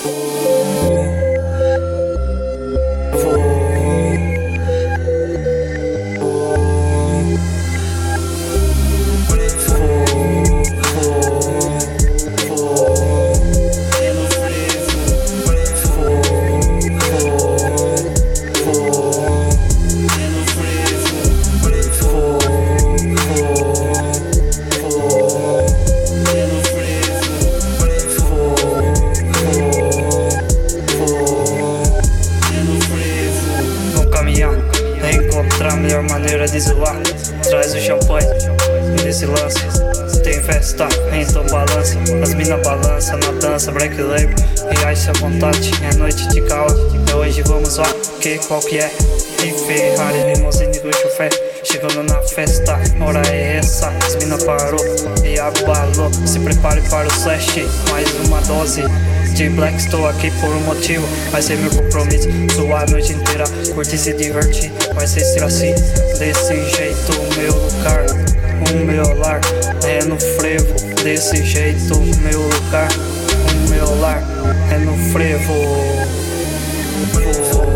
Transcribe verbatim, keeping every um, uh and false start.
Encontrar a melhor maneira de zoar. Traz o champanhe nesse lance. Tem festa, então balança. As mina balança na dança, break label. E ice à vontade, é noite de caos. É hoje vamos lá, que qual que é? E Ferrari, limousine do chofé. Chegando na festa, hora é essa. As mina parou e abalou. Se prepare para o slash, mais uma dose de Black. Estou aqui por um motivo, vai ser meu compromisso. Zoar a noite inteira, curtir e se divertir. Vai ser assim, desse jeito o meu lugar, o meu lar é no frevo. Desse jeito o meu lugar, o meu lar é no frevo.